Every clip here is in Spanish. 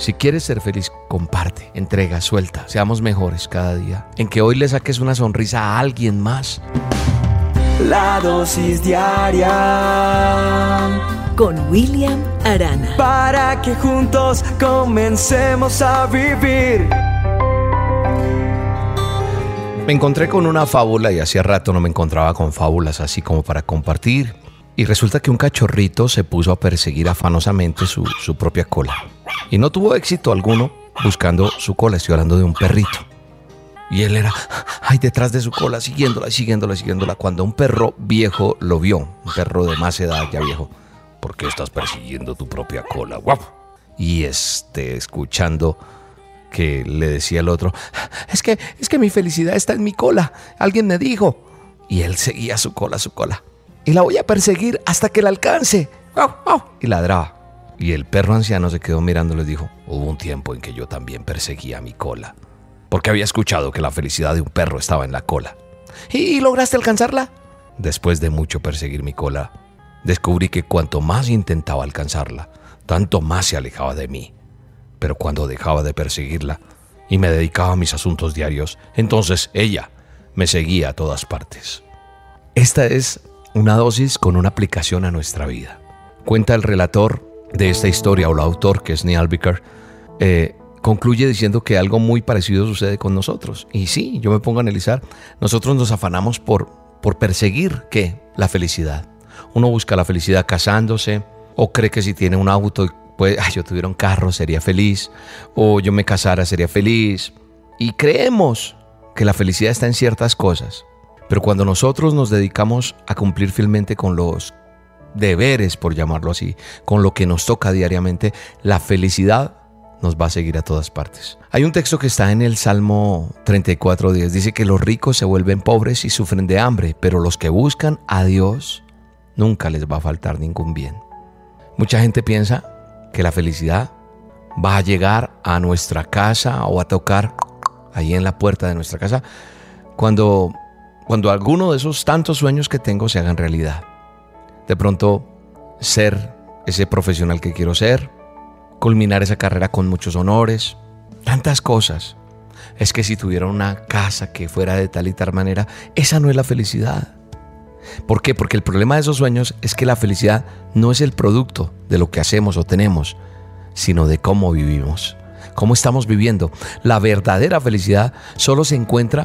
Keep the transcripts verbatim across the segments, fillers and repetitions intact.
Si quieres ser feliz, comparte, entrega, suelta. Seamos mejores cada día. En que hoy le saques una sonrisa a alguien más. La dosis diaria con William Arana. Para que juntos comencemos a vivir. Me encontré con una fábula y hacía rato no me encontraba con fábulas así como para compartir. Y resulta que un cachorrito se puso a perseguir afanosamente su, su propia cola. Y no tuvo éxito alguno buscando su cola. Estoy hablando de un perrito. Y él era, ay, detrás de su cola, siguiéndola, siguiéndola, siguiéndola. Cuando un perro viejo lo vio, un perro de más edad ya viejo. ¿Por qué estás persiguiendo tu propia cola, guapo? Y este, escuchando que le decía el otro, es que, es que mi felicidad está en mi cola. Alguien me dijo. Y él seguía su cola, su cola. Y la voy a perseguir hasta que la alcance. ¡Au, au! Y ladraba. Y el perro anciano se quedó mirando y les dijo, hubo un tiempo en que yo también perseguía mi cola. Porque había escuchado que la felicidad de un perro estaba en la cola. ¿Y lograste alcanzarla? Después de mucho perseguir mi cola, descubrí que cuanto más intentaba alcanzarla, tanto más se alejaba de mí. Pero cuando dejaba de perseguirla y me dedicaba a mis asuntos diarios, entonces ella me seguía a todas partes. Esta es una dosis con una aplicación a nuestra vida. Cuenta el relator de esta historia, o el autor, que es Neil Baker, eh, concluye diciendo que algo muy parecido sucede con nosotros. Y sí, yo me pongo a analizar, nosotros nos afanamos por, por perseguir, ¿qué? La felicidad. Uno busca la felicidad casándose, o cree que si tiene un auto, pues, ay, yo tuviera un carro, sería feliz, o yo me casara, sería feliz. Y creemos que la felicidad está en ciertas cosas. Pero cuando nosotros nos dedicamos a cumplir fielmente con los deberes, por llamarlo así, con lo que nos toca diariamente, la felicidad nos va a seguir a todas partes. Hay un texto que está en el Salmo treinta y cuatro diez. Dice que los ricos se vuelven pobres y sufren de hambre, pero los que buscan a Dios nunca les va a faltar ningún bien. Mucha gente piensa que la felicidad va a llegar a nuestra casa o a tocar ahí en la puerta de nuestra casa cuando, cuando alguno de esos tantos sueños que tengo se hagan realidad. De pronto, ser ese profesional que quiero ser, culminar esa carrera con muchos honores, tantas cosas. Es que si tuviera una casa que fuera de tal y tal manera, esa no es la felicidad. ¿Por qué? Porque el problema de esos sueños es que la felicidad no es el producto de lo que hacemos o tenemos, sino de cómo vivimos, cómo estamos viviendo. La verdadera felicidad solo se encuentra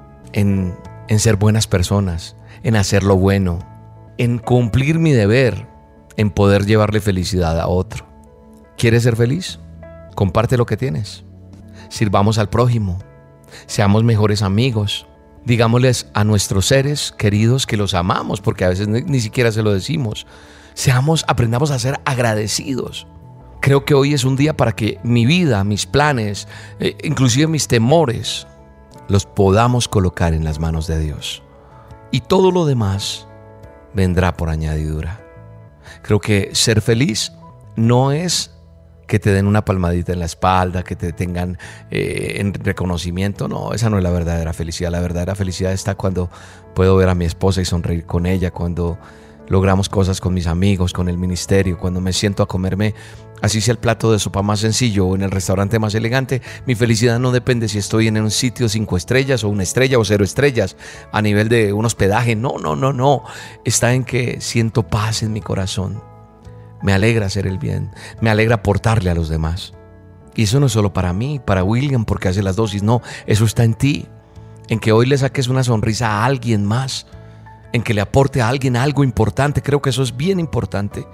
en, en ser buenas personas, en hacer lo bueno, en cumplir mi deber, en poder llevarle felicidad a otro. ¿Quieres ser feliz? Comparte lo que tienes. Sirvamos al prójimo. Seamos mejores amigos. Digámosles a nuestros seres queridos que los amamos, porque a veces ni, ni siquiera se lo decimos. Seamos, aprendamos a ser agradecidos. Creo que hoy es un día para que mi vida, mis planes, eh, inclusive mis temores, los podamos colocar en las manos de Dios. Y todo lo demás vendrá por añadidura. Creo que ser feliz no es que te den una palmadita en la espalda, que te tengan eh, en reconocimiento. No, esa no es la verdadera felicidad. La verdadera felicidad está cuando puedo ver a mi esposa y sonreír con ella, cuando logramos cosas con mis amigos, con el ministerio, cuando me siento a comerme, así sea el plato de sopa más sencillo o en el restaurante más elegante. Mi felicidad no depende si estoy en un sitio cinco estrellas o una estrella o cero estrellas a nivel de un hospedaje. No, no, no, no. Está en que siento paz en mi corazón. Me alegra hacer el bien, me alegra aportarle a los demás. Y eso no es solo para mí, para William, porque hace las dosis. No, eso está en ti, en que hoy le saques una sonrisa a alguien más, en que le aporte a alguien algo importante. Creo que eso es bien importante.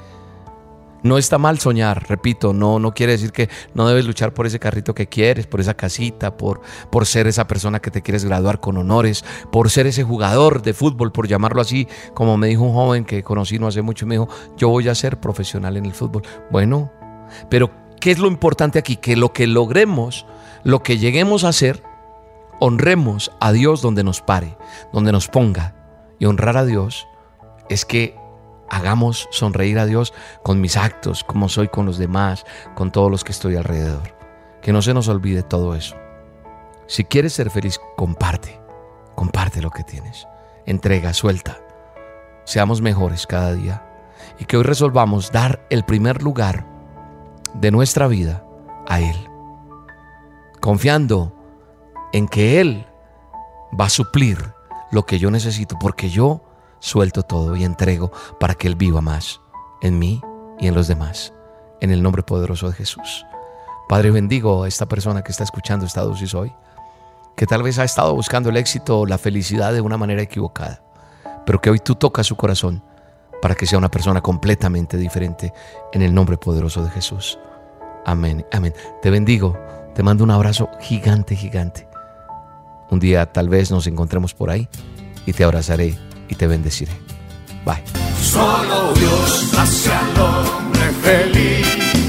No está mal soñar, repito, no, no quiere decir que no debes luchar por ese carrito que quieres, por esa casita, por, por ser esa persona que te quieres graduar con honores, por ser ese jugador de fútbol, por llamarlo así, como me dijo un joven que conocí no hace mucho, me dijo, yo voy a ser profesional en el fútbol. Bueno, pero ¿qué es lo importante aquí? Que lo que logremos, lo que lleguemos a hacer, honremos a Dios donde nos pare, donde nos ponga. Y honrar a Dios es que hagamos sonreír a Dios con mis actos, como soy con los demás, con todos los que estoy alrededor. Que no se nos olvide todo eso. Si quieres ser feliz, comparte. Comparte lo que tienes. Entrega, suelta. Seamos mejores cada día. Y que hoy resolvamos dar el primer lugar de nuestra vida a Él, confiando en que Él va a suplir lo que yo necesito, porque yo suelto todo y entrego para que Él viva más en mí y en los demás, en el nombre poderoso de Jesús. Padre, bendigo a esta persona que está escuchando esta dosis hoy, que tal vez ha estado buscando el éxito o la felicidad de una manera equivocada, pero que hoy tú tocas su corazón para que sea una persona completamente diferente, en el nombre poderoso de Jesús. Amén, amén. Te bendigo, te mando un abrazo gigante, gigante. Un día tal vez nos encontremos por ahí y te abrazaré y te bendeciré. Bye. Solo Dios hace al hombre feliz.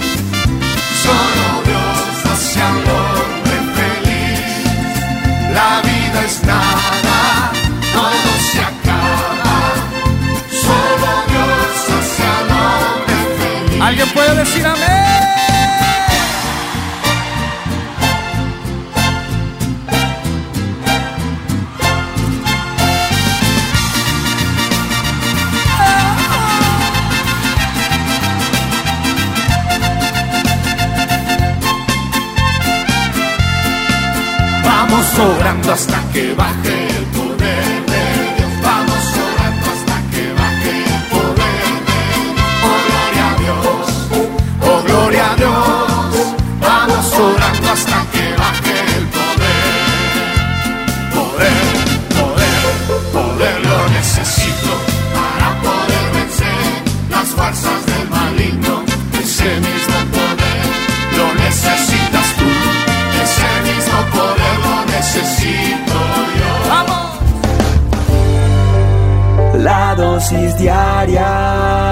Solo Dios hace al hombre feliz. La vida es nada, todo se acaba. Solo Dios hace al hombre feliz. ¿Alguien puede decir amén? Vamos orando hasta que baje el poder de Dios. Vamos orando hasta que baje el poder de Dios. Oh, gloria a Dios. Oh, gloria a Dios. Vamos orando hasta que baje el poder. Poder, poder, poder lo necesito para poder vencer las fuerzas del maligno. Ese mismo poder lo necesitas tú. Ese mismo poder lo necesito yo. ¡Vamos! La dosis diaria